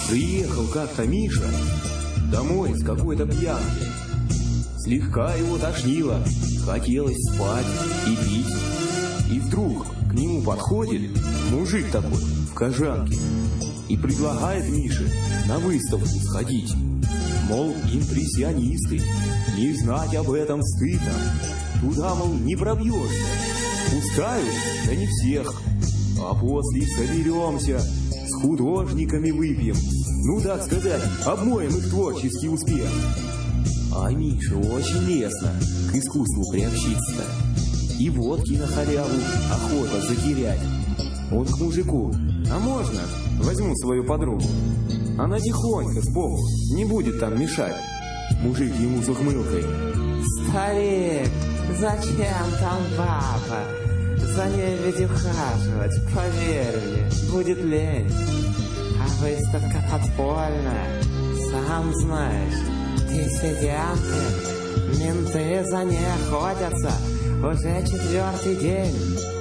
Приехал как-то Миша домой с какой-то пьянки. Слегка его тошнило, хотелось спать и пить. И вдруг к нему подходит мужик такой в кожанке и предлагает Мише на выставку сходить. Мол, импрессионисты, не знать об этом стыдно. Туда, мол, не пробьешься. Пускают, да не всех. А после соберемся, с художниками выпьем. Ну, так сказать, обмоем их творческий успех. А Мише очень лестно к искусству приобщиться. И водки на халяву охота затерять. Он к мужику: а можно возьму свою подругу? Она тихонько сбоку, не будет там мешать. Мужик ему с ухмылкой: старик, зачем там баба? За ней ведь ухаживать, поверь мне, будет лень. А выставка подпольная, сам знаешь, диссиденты, менты за ней охотятся уже 4-й день.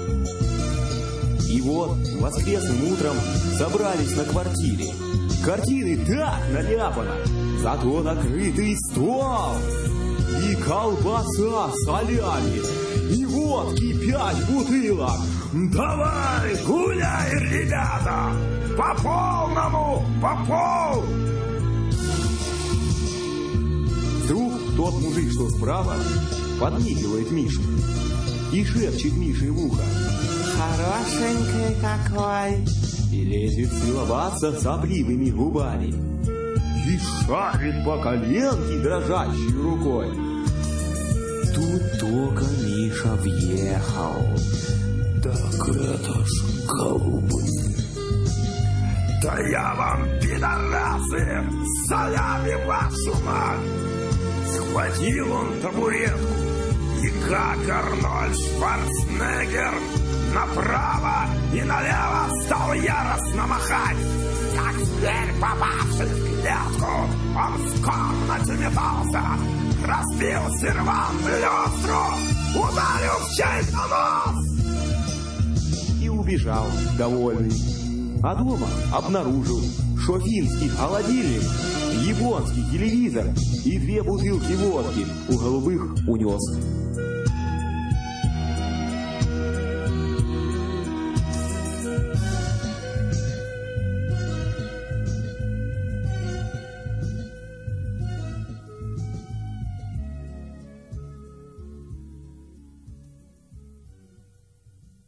И вот воскресным утром собрались на квартире. Картины так наляпано, зато накрытый стол. И колбаса с солями, и водки 5 бутылок. Давай, гуляй, ребята, по полному, по пол. Вдруг тот мужик, что справа, подмигивает Мише и шепчет Мише в ухо: хорошенький какой. И лезет целоваться сопливыми губами. И шарит по коленке дрожащей рукой. Тут только Миша въехал. Так это ж голубы. Да я вам, пидорасы, солями вашу мать! Схватил он табуретку и, как Арнольд Шварценеггер, направо и налево стал яростно махать. Как зверь, попавший в клетку, он в комнате метался, разбил сервант люстру, ударил в чей-то нос и убежал довольный. А дома обнаружил, что финский холодильник, японский телевизор и 2 бутылки водки у голубых унес.